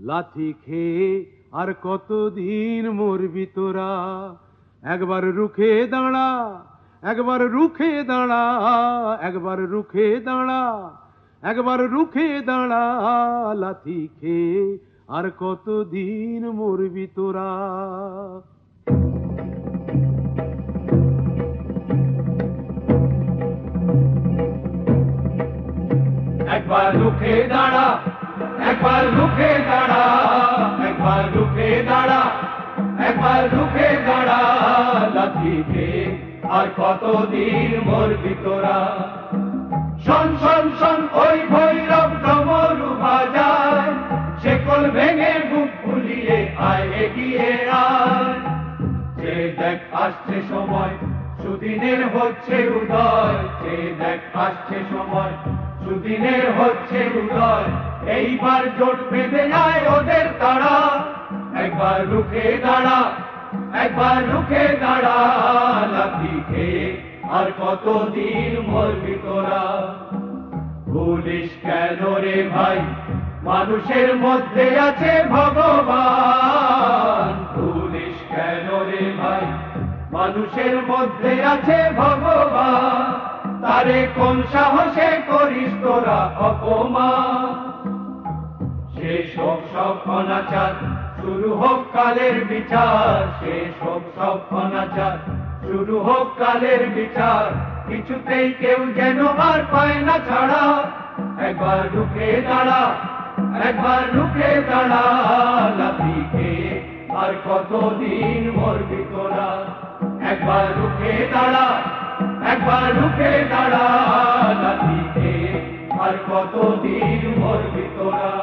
লাথি খেয়ে আর কতদিন মরবি তোরা, একবার রুখে দাঁড়া, একবার রুখে দাঁড়া, একবার রুখে দাঁড়া, একবার রুখে দাঁড়া, লাথি খেয়ে আর কতদিন মরবি তোরা। একবার রুখে দাঁড়া, একবার রুখে দাঁড়া, একবার রুখে দাঁড়া, একবার রুখে দাঁড়া, লাথি খেয়ে আর কতদিন মরবি তোরা। শোন শোন শোন ওই ভৈরব ডমরু বাজায়, শেকল ভেঙে বুক ফুলিয়ে আয় এগিয়ে আয়। যে দেখ আসছে সময় সুদিনের হচ্ছে উদয়, যে দেখ আসছে সময় সুদিনের হচ্ছে উদয়, এইবার জোট বেঁধে যায় ওদের তারা। একবার রুখে দাঁড়া, একবার রুখে দাঁড়া, লাথি খেয়ে আর কতদিন মরবি তোরা। ভুলিস কেন রে ভাই মানুষের মধ্যে আছে ভগবান, ভুলিস কেন রে ভাই মানুষের মধ্যে আছে ভগবান। তারে কোন সাহসে করিস তোরা অপমান। শেষ হোক সব অনাচার, শুরু হোক কালের বিচার, শেষ হোক সব অনাচার, শুরু হোক কালের বিচার। কিছুতেই কেউ যেন আর পায় না ছাড়া। একবার রুখে দাঁড়া, একবার রুখে দাঁড়া, লাথি খেয়ে আর কতদিন মরবি তোরা। একবার রুখে দাঁড়া, একবার রুখে দাঁড়া, লাথি খেয়ে আর কতদিন মরবি তোরা।